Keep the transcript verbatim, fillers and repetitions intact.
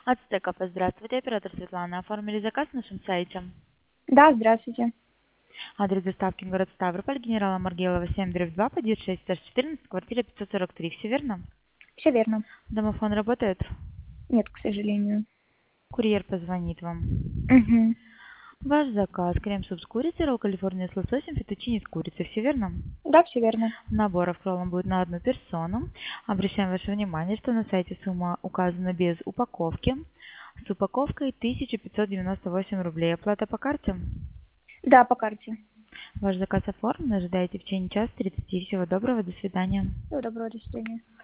Ацтеков, здравствуйте, оператор Светлана. Оформили заказ на нашем сайте. Да, здравствуйте. Адрес доставки город Ставрополь, генерала Маргелова, семь, дробь два, подъезд шесть, этаж четырнадцать, квартира пятьсот сорок три. Все верно? Все верно. Домофон работает? Нет, к сожалению. Курьер позвонит вам. Угу. Ваш заказ: крем-суп с курицей, ролл Калифорния с лососем, феттучини с курицей. Все верно? Да, все верно. Набор в роллом будет на одну персону. Обращаем ваше внимание, что на сайте сумма указана без упаковки. С упаковкой тысяча пятьсот девяносто восемь рублей. Оплата по карте? Да, по карте. Ваш заказ оформлен. Ожидайте в течение часа тридцати. Всего доброго. До свидания. Всего доброго, до свидания.